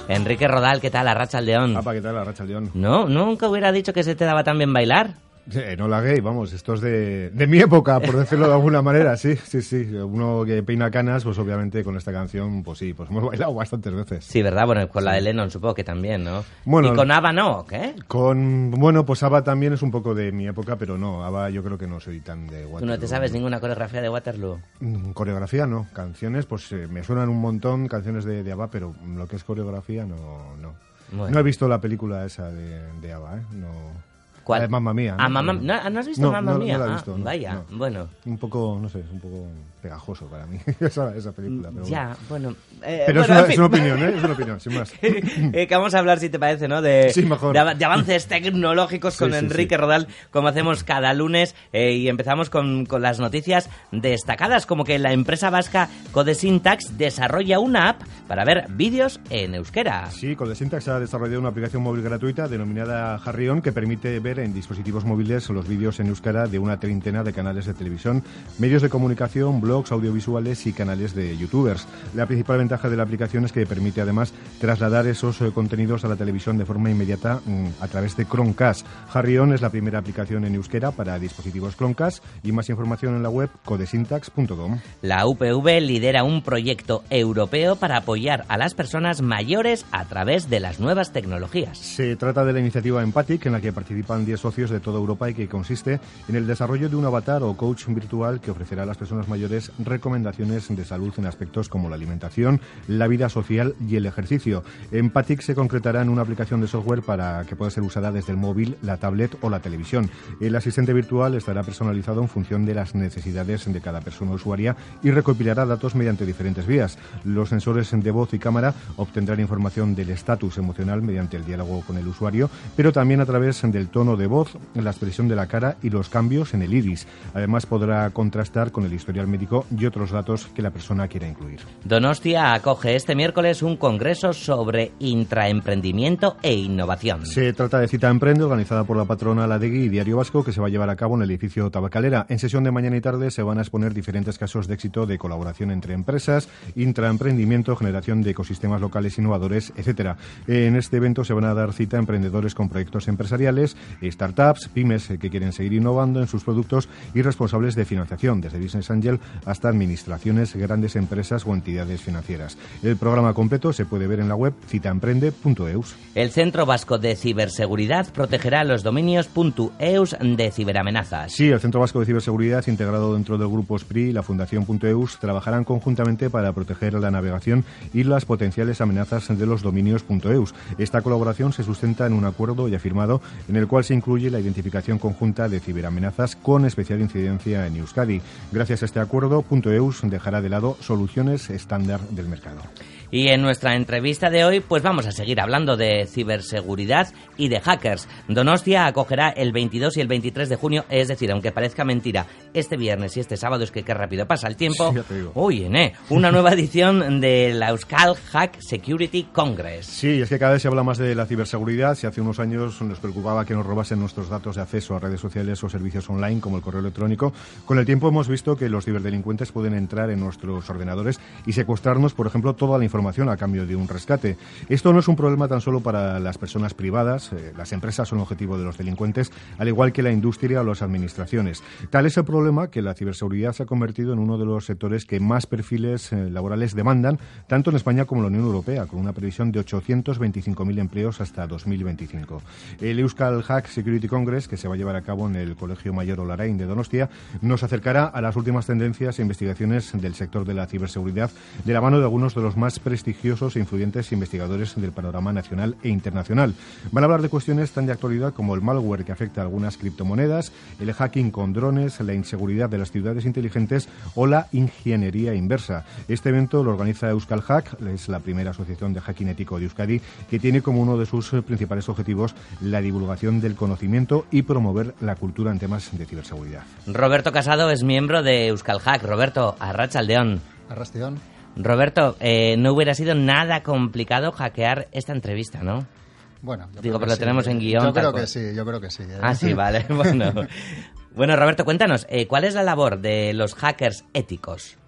Enrique Rodal, ¿qué tal? Arratsaldeon. Apa, ¿qué tal? Arratsaldeon. No, nunca hubiera dicho que se te daba tan bien bailar. No la gay, vamos, esto es de mi época, por decirlo de alguna manera, sí. Uno que peina canas, pues obviamente con esta canción, pues sí, pues hemos bailado bastantes veces. Sí, ¿verdad? Bueno, con la de Lennon supongo que también, ¿no? Bueno, ¿y con ABBA no? ¿Qué? Pues ABBA también es un poco de mi época, pero no, ABBA yo creo que no soy tan de Waterloo. ¿Tú no te sabes ninguna coreografía de Waterloo? Coreografía no, canciones, pues me suenan un montón, canciones de ABBA, pero lo que es coreografía no. Bueno. No he visto la película esa de ABBA, No. ¿Cuál? Mamma Mía. ¿No? ¿No has visto Mamma Mía? No la he visto. Vaya, bueno. Un poco, no sé, un poco pegajoso para mí esa película. Pero ya, bueno. Pero bueno, es una opinión, es una opinión, sin más. Que vamos a hablar, si te parece, ¿no? De avances tecnológicos con Enrique Rodal, como hacemos cada lunes. Y empezamos con las noticias destacadas, como que la empresa vasca Codesyntax desarrolla una app para ver vídeos en euskera. Sí, Codesyntax ha desarrollado una aplicación móvil gratuita denominada Harrion que permite ver en dispositivos móviles los vídeos en euskera de una treintena de canales de televisión, medios de comunicación, blogs, audiovisuales y canales de youtubers. La principal ventaja de la aplicación es que permite además trasladar esos contenidos a la televisión de forma inmediata a través de Chromecast. Harrion es la primera aplicación en euskera para dispositivos Chromecast y más información en la web codesyntax.com. La UPV lidera un proyecto europeo para apoyar a las personas mayores a través de las nuevas tecnologías. Se trata de la iniciativa Empathic, en la que participan 10 socios de toda Europa y que consiste en el desarrollo de un avatar o coach virtual que ofrecerá a las personas mayores recomendaciones de salud en aspectos como la alimentación, la vida social y el ejercicio. Empathic se concretará en una aplicación de software para que pueda ser usada desde el móvil, la tablet o la televisión. El asistente virtual estará personalizado en función de las necesidades de cada persona usuaria y recopilará datos mediante diferentes vías. Los sensores de voz y cámara obtendrán información del estatus emocional mediante el diálogo con el usuario, pero también a través del tono de voz, la expresión de la cara y los cambios en el iris. Además podrá contrastar con el historial médico y otros datos que la persona quiera incluir. Donostia acoge este miércoles un congreso sobre intraemprendimiento e innovación. Se trata de Cita Emprende, organizada por la patronal Adegi y Diario Vasco, que se va a llevar a cabo en el edificio Tabacalera. En sesión de mañana y tarde se van a exponer diferentes casos de éxito de colaboración entre empresas, intraemprendimiento, generación de ecosistemas locales innovadores, etcétera. En este evento se van a dar cita a emprendedores con proyectos empresariales, startups, pymes que quieren seguir innovando en sus productos y responsables de financiación, desde Business Angel hasta administraciones, grandes empresas o entidades financieras. El programa completo se puede ver en la web citaemprende.eus. El Centro Vasco de Ciberseguridad protegerá los dominios .eus de ciberamenazas. Sí, el Centro Vasco de Ciberseguridad, integrado dentro del grupo SPRI y la Fundación .eus, trabajarán conjuntamente para proteger la navegación y las potenciales amenazas de los dominios .eus. Esta colaboración se sustenta en un acuerdo ya firmado en el cual se incluye la identificación conjunta de ciberamenazas con especial incidencia en Euskadi. Gracias a este acuerdo, .eus dejará de lado soluciones estándar del mercado. Y en nuestra entrevista de hoy, pues vamos a seguir hablando de ciberseguridad y de hackers. Donostia acogerá el 22 y el 23 de junio, es decir, aunque parezca mentira, este viernes y este sábado, es que qué rápido pasa el tiempo. Sí, ya te digo. Una nueva edición de la Euskal Hack Security Congress. Sí, es que cada vez se habla más de la ciberseguridad. Si hace unos años nos preocupaba que nos robasen nuestros datos de acceso a redes sociales o servicios online, como el correo electrónico, con el tiempo hemos visto que los ciberdelincuentes pueden entrar en nuestros ordenadores y secuestrarnos, por ejemplo, toda la información a cambio de un rescate. Esto no es un problema tan solo para las personas privadas. Las empresas son objetivo de los delincuentes, al igual que la industria o las administraciones. Tal es el problema que la ciberseguridad se ha convertido en uno de los sectores que más perfiles laborales demandan, tanto en España como en la Unión Europea, con una previsión de 825.000 empleos hasta 2025. El Euskal Hack Security Congress, que se va a llevar a cabo en el Colegio Mayor Olarain de Donostia, nos acercará a las últimas tendencias e investigaciones del sector de la ciberseguridad, de la mano de algunos de los más prestigiosos e influyentes investigadores del panorama nacional e internacional. Van a hablar de cuestiones tan de actualidad como el malware que afecta a algunas criptomonedas, el hacking con drones, la inseguridad de las ciudades inteligentes o la ingeniería inversa. Este evento lo organiza Euskal Hack, es la primera asociación de hacking ético de Euskadi, que tiene como uno de sus principales objetivos la divulgación del conocimiento y promover la cultura en temas de ciberseguridad. Roberto Casado es miembro de Euskal Hack. Roberto, arratsaldeon. Arratsaldeon. Roberto, no hubiera sido nada complicado hackear esta entrevista, ¿no? Bueno, digo, pero lo tenemos en guión. Yo creo que sí. Ah, sí, vale. Bueno, Roberto, cuéntanos, ¿cuál es la labor de los hackers éticos?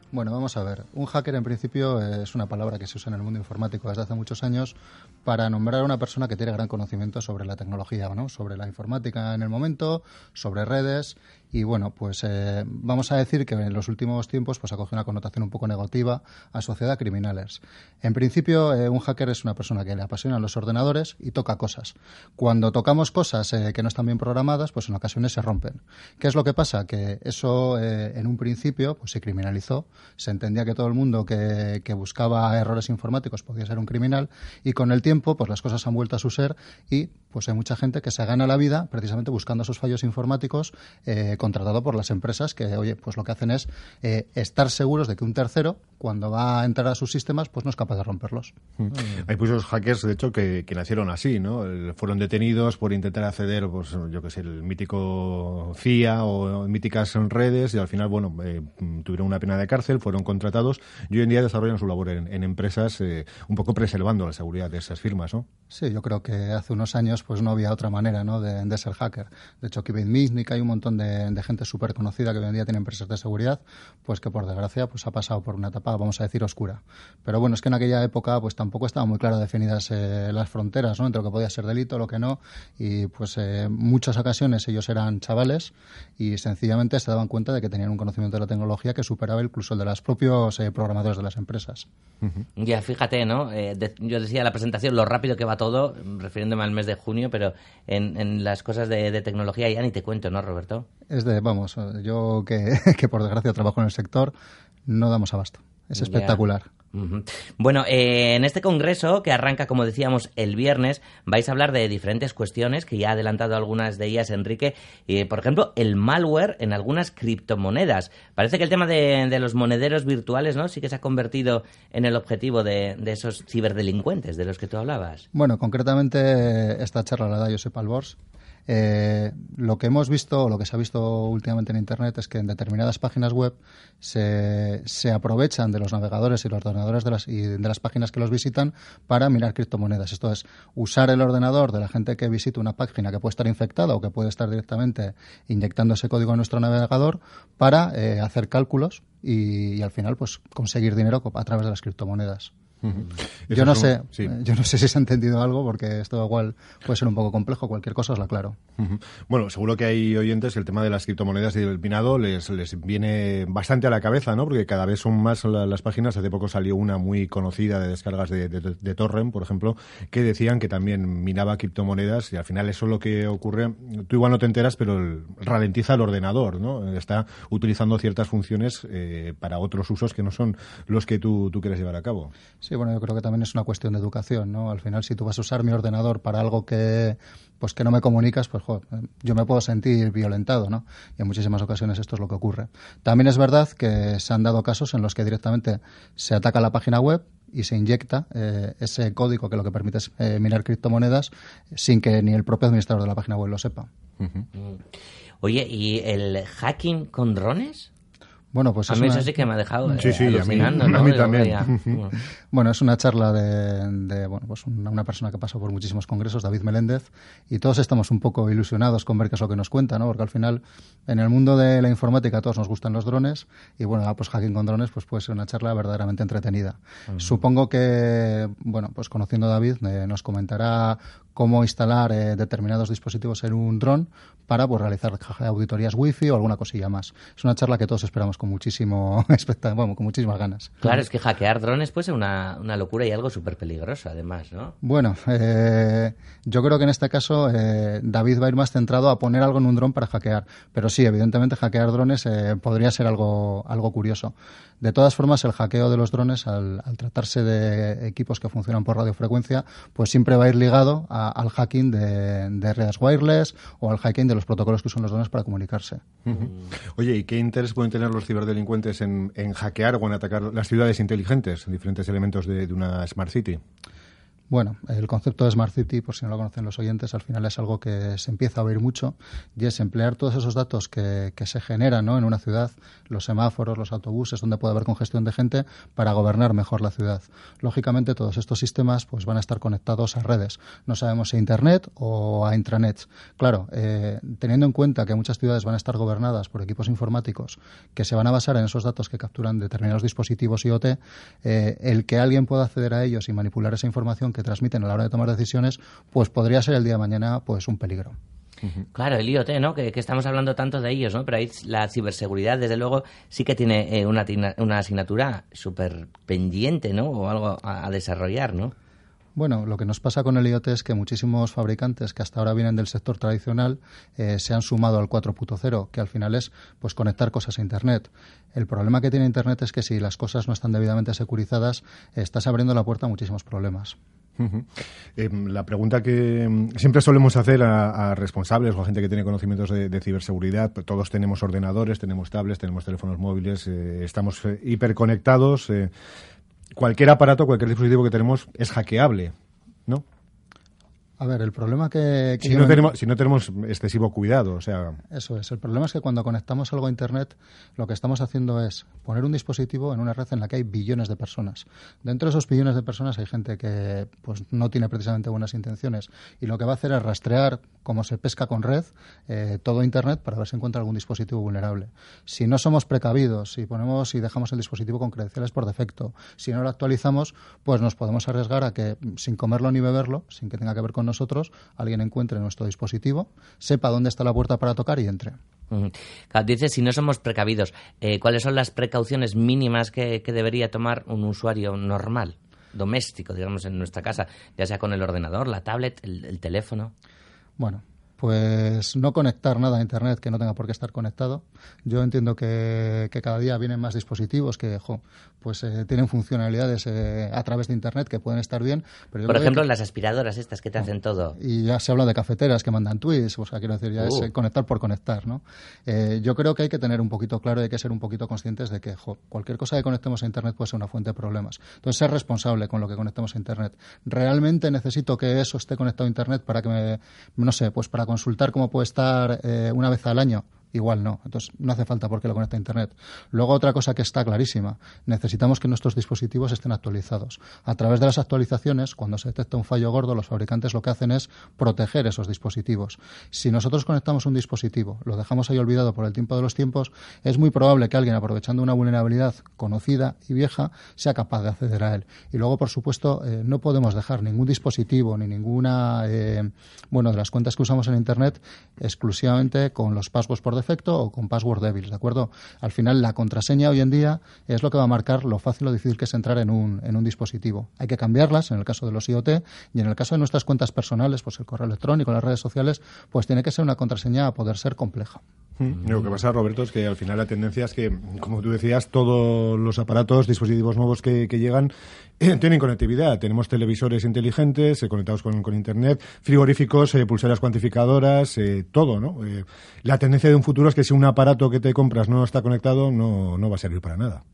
Bueno, vamos a ver. Un hacker, en principio, es una palabra que se usa en el mundo informático desde hace muchos años para nombrar a una persona que tiene gran conocimiento sobre la tecnología, ¿no? Sobre la informática en el momento, sobre redes. Y bueno, pues vamos a decir que en los últimos tiempos pues ha cogido una connotación un poco negativa asociada a criminales. En principio, un hacker es una persona que le apasionan los ordenadores y toca cosas. Cuando tocamos cosas que no están bien programadas, pues en ocasiones se rompen. ¿Qué es lo que pasa? Que eso en un principio pues se criminalizó. Se entendía que todo el mundo que buscaba errores informáticos podía ser un criminal, y con el tiempo pues las cosas han vuelto a su ser y pues hay mucha gente que se gana la vida precisamente buscando esos fallos informáticos contratado por las empresas que, oye, pues lo que hacen es estar seguros de que un tercero, cuando va a entrar a sus sistemas, pues no es capaz de romperlos. Hay muchos hackers, de hecho, que nacieron así, ¿no? Fueron detenidos por intentar acceder, pues yo qué sé, el mítico CIA o míticas redes, y al final, bueno, tuvieron una pena de cárcel, fueron contratados y hoy en día desarrollan su labor en empresas, un poco preservando la seguridad de esas firmas, ¿no? Sí, yo creo que hace unos años pues no había otra manera, ¿no?, de ser hacker. De hecho, Kevin Mitnick, hay un montón de gente súper conocida que hoy en día tiene empresas de seguridad, pues que por desgracia pues ha pasado por una etapa, vamos a decir, oscura. Pero bueno, es que en aquella época pues tampoco estaban muy claras definidas las fronteras, ¿no?, entre lo que podía ser delito, lo que no, y pues muchas ocasiones ellos eran chavales y sencillamente se daban cuenta de que tenían un conocimiento de la tecnología que superaba incluso el de los propios programadores de las empresas. Ya, fíjate, ¿no? Yo decía en la presentación lo rápido que va todo, refiriéndome al mes de junio, pero en las cosas de tecnología ya ni te cuento, ¿no, Roberto? Vamos, yo que por desgracia trabajo en el sector, no damos abasto. Es espectacular. Uh-huh. Bueno, en este congreso, que arranca, como decíamos, el viernes, vais a hablar de diferentes cuestiones, que ya ha adelantado algunas de ellas Enrique. Por ejemplo, el malware en algunas criptomonedas. Parece que el tema de los monederos virtuales, ¿no?, sí que se ha convertido en el objetivo de esos ciberdelincuentes de los que tú hablabas. Bueno, concretamente esta charla la da Josep Albors. Lo que hemos visto, lo que se ha visto últimamente en Internet, es que en determinadas páginas web se aprovechan de los navegadores y los ordenadores de las páginas que los visitan para mirar criptomonedas. Esto es, usar el ordenador de la gente que visita una página que puede estar infectada o que puede estar directamente inyectando ese código en nuestro navegador para hacer cálculos y al final pues conseguir dinero a través de las criptomonedas. Yo no sé si se ha entendido algo, porque esto igual puede ser un poco complejo. Cualquier cosa os la aclaro. Bueno, seguro que hay oyentes que el tema de las criptomonedas y del minado les viene bastante a la cabeza, ¿no? Porque cada vez son más las páginas. Hace poco salió una muy conocida de descargas de Torrent, por ejemplo, que decían que también minaba criptomonedas, y al final eso es lo que ocurre. Tú igual no te enteras, pero ralentiza el ordenador, ¿no? Está utilizando ciertas funciones para otros usos que no son los que tú quieres llevar a cabo. Sí, bueno, yo creo que también es una cuestión de educación, ¿no? Al final, si tú vas a usar mi ordenador para algo que no me comunicas, pues yo me puedo sentir violentado, ¿no? Y en muchísimas ocasiones esto es lo que ocurre. También es verdad que se han dado casos en los que directamente se ataca la página web y se inyecta ese código que lo que permite es minar criptomonedas sin que ni el propio administrador de la página web lo sepa. Oye, ¿y el hacking con drones? Bueno, pues eso sí que me ha dejado alucinando, a mí también. Bueno, es una charla de una persona que pasó por muchísimos congresos, David Meléndez, y todos estamos un poco ilusionados con ver qué es lo que nos cuenta, ¿no? Porque al final, en el mundo de la informática, a todos nos gustan los drones, y bueno, pues hacking con drones pues puede ser una charla verdaderamente entretenida. Supongo que, bueno, pues conociendo a David, nos comentará cómo instalar determinados dispositivos en un dron para realizar auditorías wifi o alguna cosilla más. Es una charla que todos esperamos con muchísimas ganas. Claro, es que hackear drones puede ser una locura y algo súper peligroso, además, ¿no? Bueno, yo creo que en este caso David va a ir más centrado a poner algo en un dron para hackear. Pero sí, evidentemente hackear drones podría ser algo curioso. De todas formas, el hackeo de los drones, al tratarse de equipos que funcionan por radiofrecuencia, pues siempre va a ir ligado al hacking de redes wireless o al hacking de los protocolos que usan los drones para comunicarse. Oye, ¿y qué interés pueden tener los ciberdelincuentes en hackear o en atacar las ciudades inteligentes, diferentes elementos de una Smart City? Bueno, el concepto de Smart City, por si no lo conocen los oyentes, al final es algo que se empieza a oír mucho y es emplear todos esos datos que se generan, ¿no?, en una ciudad, los semáforos, los autobuses, donde puede haber congestión de gente, para gobernar mejor la ciudad. Lógicamente, todos estos sistemas pues van a estar conectados a redes. No sabemos si a Internet o a intranets. Claro, teniendo en cuenta que muchas ciudades van a estar gobernadas por equipos informáticos que se van a basar en esos datos que capturan determinados dispositivos IoT, el que alguien pueda acceder a ellos y manipular esa información que transmiten a la hora de tomar decisiones, pues podría ser el día de mañana pues un peligro. Claro, el IoT, ¿no? Que estamos hablando tanto de ellos, ¿no? Pero ahí la ciberseguridad, desde luego, sí que tiene una asignatura súper pendiente, ¿no? O algo a desarrollar, ¿no? Bueno, lo que nos pasa con el IoT es que muchísimos fabricantes que hasta ahora vienen del sector tradicional se han sumado al 4.0, que al final es pues conectar cosas a Internet. El problema que tiene Internet es que si las cosas no están debidamente securizadas, estás abriendo la puerta a muchísimos problemas. La pregunta que siempre solemos hacer a responsables o a gente que tiene conocimientos de ciberseguridad, pues todos tenemos ordenadores, tenemos tablets, tenemos teléfonos móviles, estamos hiperconectados. Cualquier aparato, cualquier dispositivo que tenemos es hackeable, ¿no? A ver, el problema que si no tenemos excesivo cuidado, o sea... Eso es. El problema es que cuando conectamos algo a Internet, lo que estamos haciendo es poner un dispositivo en una red en la que hay billones de personas. Dentro de esos billones de personas hay gente que pues no tiene precisamente buenas intenciones y lo que va a hacer es rastrear, como se pesca con red, todo Internet para ver si encuentra algún dispositivo vulnerable. Si no somos precavidos, si dejamos el dispositivo con credenciales por defecto, si no lo actualizamos, pues nos podemos arriesgar a que, sin comerlo ni beberlo, sin que tenga que ver con nosotros, alguien encuentre nuestro dispositivo, sepa dónde está la puerta para tocar y entre. Dices, si no somos precavidos, ¿cuáles son las precauciones mínimas que debería tomar un usuario normal, doméstico, digamos, en nuestra casa, ya sea con el ordenador, la tablet, el teléfono? Bueno, pues no conectar nada a Internet que no tenga por qué estar conectado. Yo entiendo que cada día vienen más dispositivos que tienen funcionalidades a través de Internet que pueden estar bien. Pero por ejemplo, las aspiradoras estas que te hacen todo. Y ya se habla de cafeteras que mandan tweets, o sea, quiero decir, ya es conectar por conectar, ¿no? Yo creo que hay que tener un poquito claro y hay que ser un poquito conscientes de que cualquier cosa que conectemos a Internet puede ser una fuente de problemas. Entonces, ser responsable con lo que conectemos a Internet. ¿Realmente necesito que eso esté conectado a Internet para que para consultar cómo puede estar una vez al año? Igual no. Entonces, no hace falta porque lo conecta a Internet. Luego, otra cosa que está clarísima. Necesitamos que nuestros dispositivos estén actualizados. A través de las actualizaciones, cuando se detecta un fallo gordo, los fabricantes lo que hacen es proteger esos dispositivos. Si nosotros conectamos un dispositivo, lo dejamos ahí olvidado por el tiempo de los tiempos, es muy probable que alguien, aprovechando una vulnerabilidad conocida y vieja, sea capaz de acceder a él. Y luego, por supuesto, no podemos dejar ningún dispositivo ni ninguna de las cuentas que usamos en Internet exclusivamente con los passwords por defecto o con password débiles, ¿de acuerdo? Al final, la contraseña hoy en día es lo que va a marcar lo fácil o difícil que es entrar en un dispositivo. Hay que cambiarlas en el caso de los IoT y en el caso de nuestras cuentas personales, pues el correo electrónico, las redes sociales, pues tiene que ser una contraseña a poder ser compleja. Lo que pasa, Roberto, es que al final la tendencia es que, como tú decías, todos los aparatos, dispositivos nuevos que llegan tienen conectividad. Tenemos televisores inteligentes conectados con Internet, frigoríficos, pulseras cuantificadoras, todo, ¿no? La tendencia de un futuro es que si un aparato que te compras no está conectado, no va a servir para nada.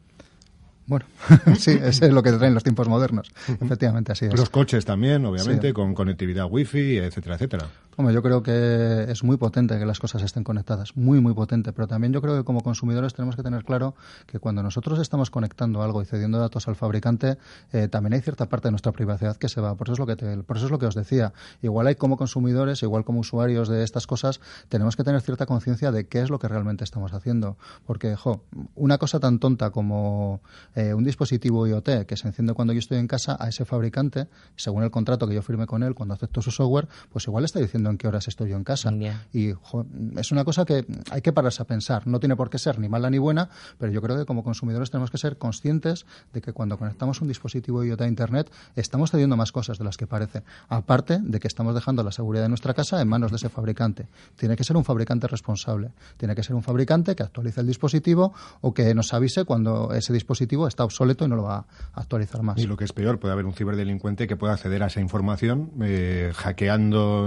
Bueno, sí, eso es lo que traen los tiempos modernos. Efectivamente, así es. Los coches también, obviamente, sí, con conectividad wifi, etcétera, etcétera. Hombre, yo creo que es muy potente que las cosas estén conectadas, muy, muy potente, pero también yo creo que como consumidores tenemos que tener claro que cuando nosotros estamos conectando algo y cediendo datos al fabricante, también hay cierta parte de nuestra privacidad que se va. Por eso es lo que os decía. Igual hay como consumidores, igual como usuarios de estas cosas, tenemos que tener cierta conciencia de qué es lo que realmente estamos haciendo. Porque, una cosa tan tonta como un dispositivo IoT que se enciende cuando yo estoy en casa, a ese fabricante, según el contrato que yo firme con él, cuando acepto su software, pues igual está diciendo en qué horas estoy yo en casa. Yeah. Y es una cosa que hay que pararse a pensar. No tiene por qué ser ni mala ni buena, pero yo creo que como consumidores tenemos que ser conscientes de que cuando conectamos un dispositivo IoT a Internet estamos cediendo más cosas de las que parece. Aparte de que estamos dejando la seguridad de nuestra casa en manos de ese fabricante. Tiene que ser un fabricante responsable. Tiene que ser un fabricante que actualice el dispositivo o que nos avise cuando ese dispositivo está obsoleto y no lo va a actualizar más. Y lo que es peor, puede haber un ciberdelincuente que pueda acceder a esa información, hackeando, en este caso,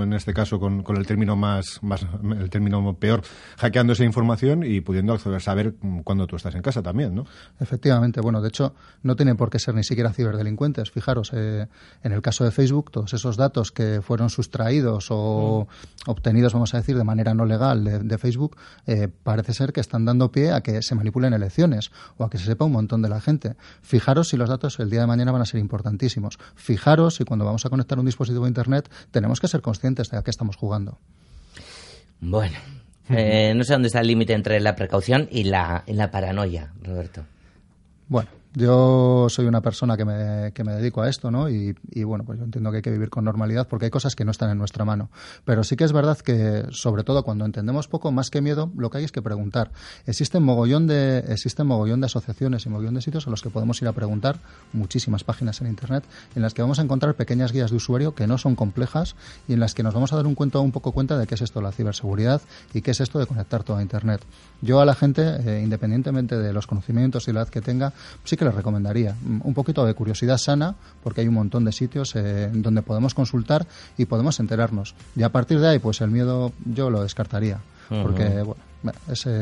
caso con el término el término peor, hackeando esa información y pudiendo saber cuándo tú estás en casa también, ¿no? Efectivamente, bueno, de hecho, no tienen por qué ser ni siquiera ciberdelincuentes. Fijaros, en el caso de Facebook, todos esos datos que fueron sustraídos o obtenidos, vamos a decir, de manera no legal de Facebook, parece ser que están dando pie a que se manipulen elecciones o a que se sepa un montón de la gente. Fijaros si los datos el día de mañana van a ser importantísimos. Fijaros si cuando vamos a conectar un dispositivo a Internet tenemos que ser conscientes de a qué estamos jugando. Bueno, no sé dónde está el límite entre la precaución y la paranoia, Roberto. Bueno, yo soy una persona que me dedico a esto, ¿no? Y bueno, pues yo entiendo que hay que vivir con normalidad porque hay cosas que no están en nuestra mano. Pero sí que es verdad que, sobre todo cuando entendemos poco, más que miedo, lo que hay es que preguntar. Existen mogollón de asociaciones y mogollón de sitios a los que podemos ir a preguntar, muchísimas páginas en Internet, en las que vamos a encontrar pequeñas guías de usuario que no son complejas y en las que nos vamos a dar un poco cuenta de qué es esto la ciberseguridad y qué es esto de conectar todo a Internet. Yo a la gente, independientemente de los conocimientos y la edad que tenga, sí que les recomendaría un poquito de curiosidad sana, porque hay un montón de sitios donde podemos consultar y podemos enterarnos. Y a partir de ahí, pues el miedo yo lo descartaría, porque bueno,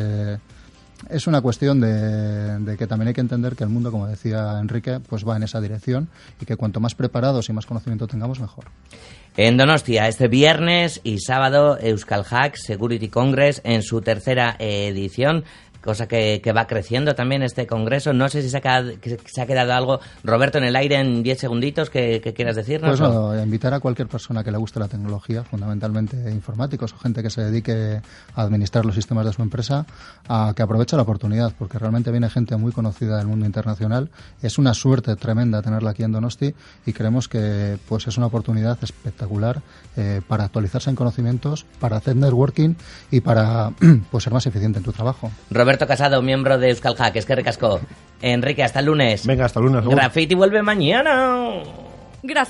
es una cuestión de que también hay que entender que el mundo, como decía Enrique, pues va en esa dirección y que cuanto más preparados y más conocimiento tengamos, mejor. En Donostia, este viernes y sábado, Euskal Hack Security Congress en su tercera edición. Cosa que va creciendo también este congreso. No sé si se ha quedado algo, Roberto, en el aire en 10 segunditos que quieras decirnos. Pues no, invitar a cualquier persona que le guste la tecnología, fundamentalmente informáticos o gente que se dedique a administrar los sistemas de su empresa, a que aproveche la oportunidad, porque realmente viene gente muy conocida del mundo internacional. Es una suerte tremenda tenerla aquí en Donosti y creemos que pues es una oportunidad espectacular para actualizarse en conocimientos, para hacer networking y para pues ser más eficiente en tu trabajo. Roberto Casado, miembro de Euskal Hack, es que ricasco. Enrique, hasta el lunes. Venga, hasta el lunes. Graffiti vuelve mañana.